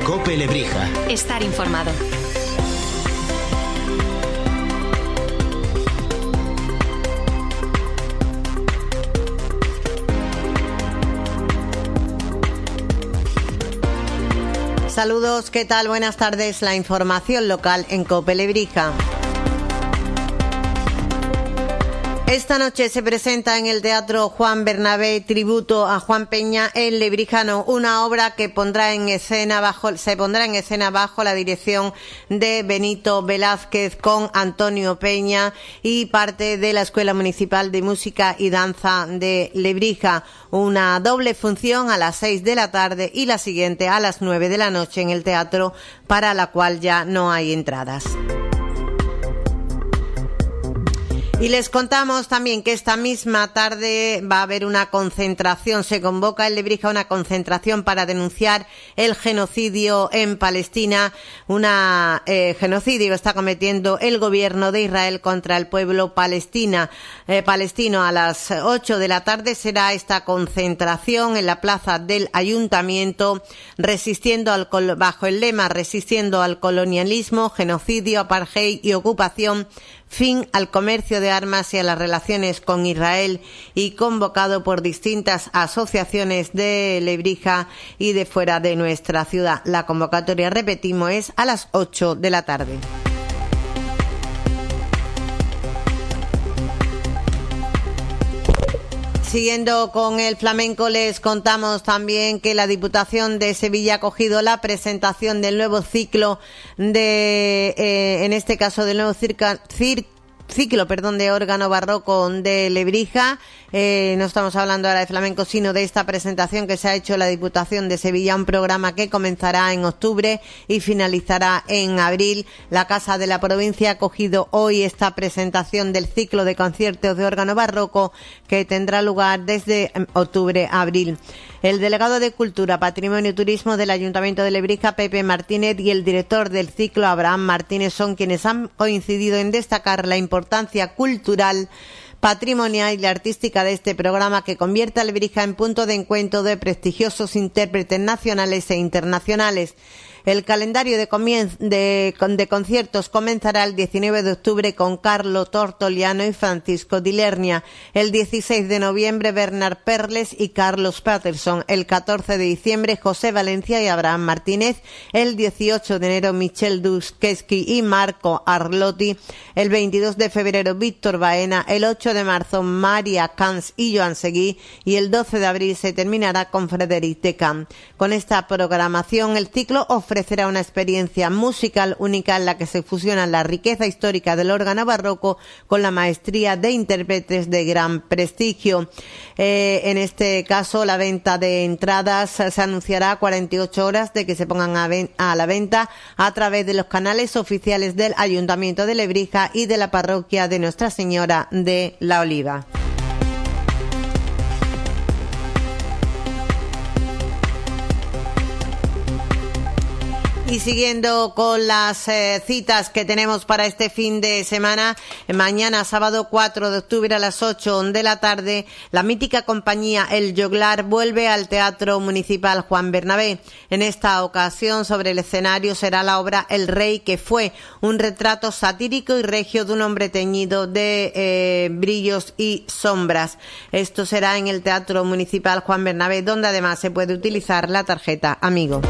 COPE Lebrija. Estar informado. Saludos, ¿qué tal? Buenas tardes. La información local en COPE Lebrija. Esta noche se presenta en el Teatro Juan Bernabé tributo a Juan Peña el Lebrijano, una obra que se pondrá en escena bajo la dirección de Benito Velázquez con Antonio Peña y parte de la Escuela Municipal de Música y Danza de Lebrija. Una doble función a las 6 de la tarde y la siguiente a las 9 de la noche en el teatro, para la cual ya no hay entradas. Y les contamos también que esta misma tarde va a haber una concentración, se convoca en Lebrija una concentración para denunciar el genocidio en Palestina, genocidio que está cometiendo el gobierno de Israel contra el pueblo palestino. A las 8 de la tarde será esta concentración en la plaza del Ayuntamiento, bajo el lema resistiendo al colonialismo, genocidio, apartheid y ocupación, fin al comercio de armas y a las relaciones con Israel, y convocado por distintas asociaciones de Lebrija y de fuera de nuestra ciudad. La convocatoria, repetimos, es a las 8 de la tarde. Siguiendo con el flamenco, les contamos también que la Diputación de Sevilla ha acogido la presentación del nuevo ciclo en este caso del nuevo ciclo de órgano barroco de Lebrija. No estamos hablando ahora de flamenco, sino de esta presentación que se ha hecho la Diputación de Sevilla, un programa que comenzará en octubre y finalizará en abril. La Casa de la Provincia ha acogido hoy esta presentación del ciclo de conciertos de órgano barroco que tendrá lugar desde octubre a abril. El delegado de Cultura, Patrimonio y Turismo del Ayuntamiento de Lebrija, Pepe Martínez, y el director del ciclo, Abraham Martínez, son quienes han coincidido en destacar la importancia cultural, patrimonial y artística de este programa, que convierte a Lebrija en punto de encuentro de prestigiosos intérpretes nacionales e internacionales. El calendario de conciertos comenzará el 19 de octubre con Carlo Tortoliano y Francisco Di Lernia. El 16 de noviembre, Bernard Perles y Carlos Patterson. El 14 de diciembre, José Valencia y Abraham Martínez. El 18 de enero, Michel Duskeski y Marco Arlotti. El 22 de febrero, Víctor Baena. El 8 de marzo, María Cans y Joan Seguí. Y el 12 de abril se terminará con Frédéric Decamp. Con esta programación, el ciclo ofrecerá una experiencia musical única en la que se fusionan la riqueza histórica del órgano barroco con la maestría de intérpretes de gran prestigio. En este caso, la venta de entradas se anunciará a 48 horas de que se pongan a la venta a través de los canales oficiales del Ayuntamiento de Lebrija y de la parroquia de Nuestra Señora de la Oliva. Y siguiendo con las citas que tenemos para este fin de semana, mañana sábado 4 de octubre a las 8 de la tarde, la mítica compañía El Joglar vuelve al Teatro Municipal Juan Bernabé. En esta ocasión, sobre el escenario será la obra El Rey que fue, un retrato satírico y regio de un hombre teñido de brillos y sombras. Esto será en el Teatro Municipal Juan Bernabé, donde además se puede utilizar la tarjeta Amigo.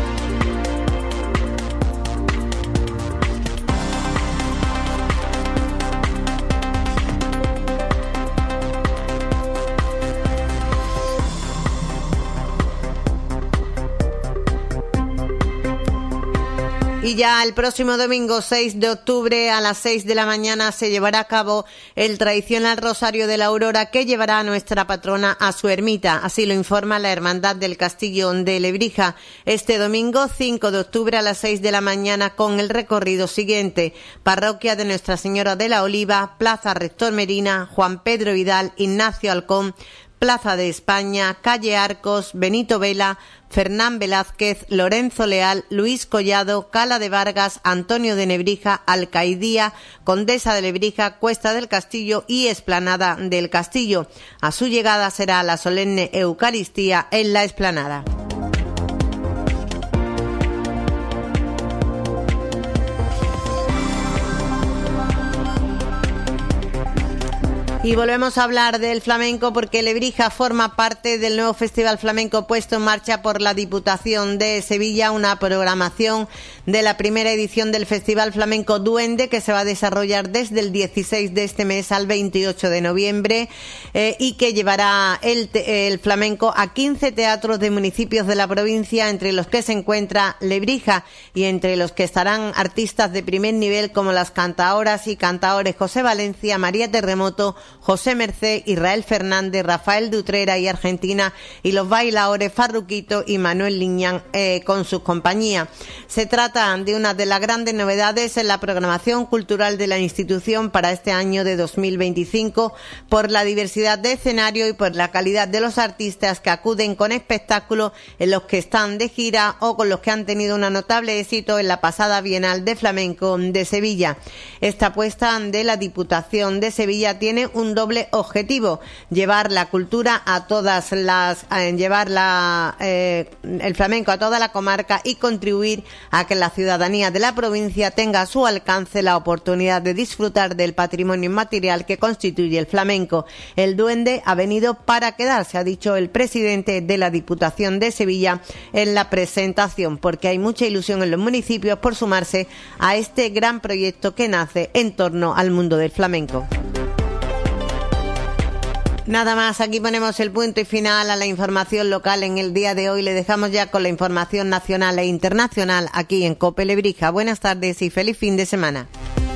Y ya el próximo domingo 6 de octubre a las 6 de la mañana se llevará a cabo el tradicional Rosario de la Aurora, que llevará a nuestra patrona a su ermita. Así lo informa la Hermandad del Castillo de Lebrija. Este domingo 5 de octubre a las 6 de la mañana con el recorrido siguiente: Parroquia de Nuestra Señora de la Oliva, Plaza Rector Merina, Juan Pedro Vidal, Ignacio Halcón, Plaza de España, Calle Arcos, Benito Vela, Fernán Velázquez, Lorenzo Leal, Luis Collado, Cala de Vargas, Antonio de Nebrija, Alcaidía, Condesa de Lebrija, Cuesta del Castillo y Explanada del Castillo. A su llegada será la solemne Eucaristía en la explanada. Y volvemos a hablar del flamenco porque Lebrija forma parte del nuevo Festival Flamenco puesto en marcha por la Diputación de Sevilla, una programación de la primera edición del Festival Flamenco Duende que se va a desarrollar desde el 16 de este mes al 28 de noviembre y que llevará el flamenco a 15 teatros de municipios de la provincia, entre los que se encuentra Lebrija y entre los que estarán artistas de primer nivel como las cantaoras y cantaores José Valencia, María Terremoto, José Mercé, Israel Fernández, Rafael Dutrera y Argentina, y los bailadores Farruquito y Manuel Liñán con sus compañías. Se trata de una de las grandes novedades en la programación cultural de la institución para este año de 2025, por la diversidad de escenario y por la calidad de los artistas que acuden con espectáculos en los que están de gira o con los que han tenido un notable éxito en la pasada Bienal de Flamenco de Sevilla. Esta apuesta de la Diputación de Sevilla tiene un doble objetivo: llevar la cultura a todas las, el flamenco a toda la comarca y contribuir a que la ciudadanía de la provincia tenga a su alcance la oportunidad de disfrutar del patrimonio inmaterial que constituye el flamenco. El duende ha venido para quedarse, ha dicho el presidente de la Diputación de Sevilla en la presentación, porque hay mucha ilusión en los municipios por sumarse a este gran proyecto que nace en torno al mundo del flamenco. Nada más, aquí ponemos el punto y final a la información local en el día de hoy. Le dejamos ya con la información nacional e internacional aquí en COPE Lebrija. Buenas tardes y feliz fin de semana.